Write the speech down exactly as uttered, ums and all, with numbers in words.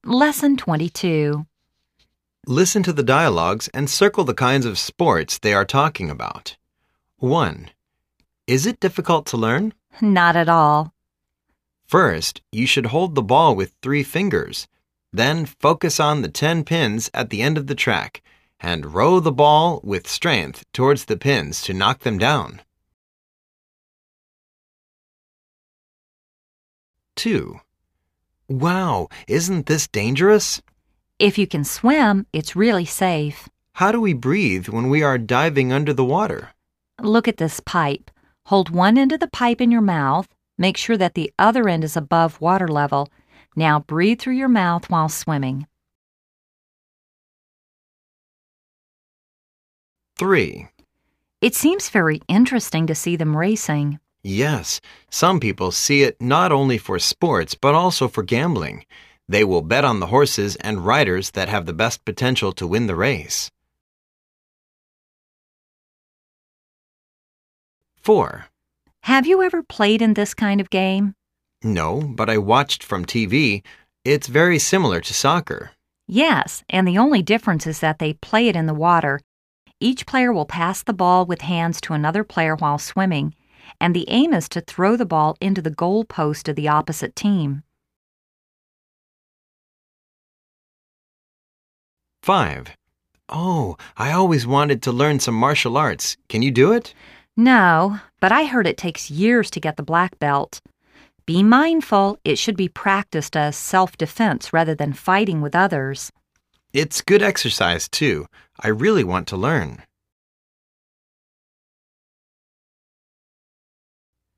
Lesson twenty-two. Listen to the dialogues and circle the kinds of sports they are talking about. one. Is it difficult to learn? Not at all. First, you should hold the ball with three fingers. Then focus on the ten pins at the end of the track and row the ball with strength towards the pins to knock them down. two. Wow, isn't this dangerous? If you can swim, it's really safe. How do we breathe when we are diving under the water? Look at this pipe. Hold one end of the pipe in your mouth. Make sure that the other end is above water level. Now breathe through your mouth while swimming. three. It seems very interesting to see them racing. Yes, some people see it not only for sports but also for gambling. They will bet on the horses and riders that have the best potential to win the race. four. Have you ever played in this kind of game? No, but I watched from T V. It's very similar to soccer. Yes, and the only difference is that they play it in the water. Each player will pass the ball with hands to another player while swimming, and the aim is to throw the ball into the goal post of the opposite team. five. Oh, I always wanted to learn some martial arts. Can you do it? No, but I heard it takes years to get the black belt. Be mindful, it should be practiced as self-defense rather than fighting with others. It's good exercise, too. I really want to learn.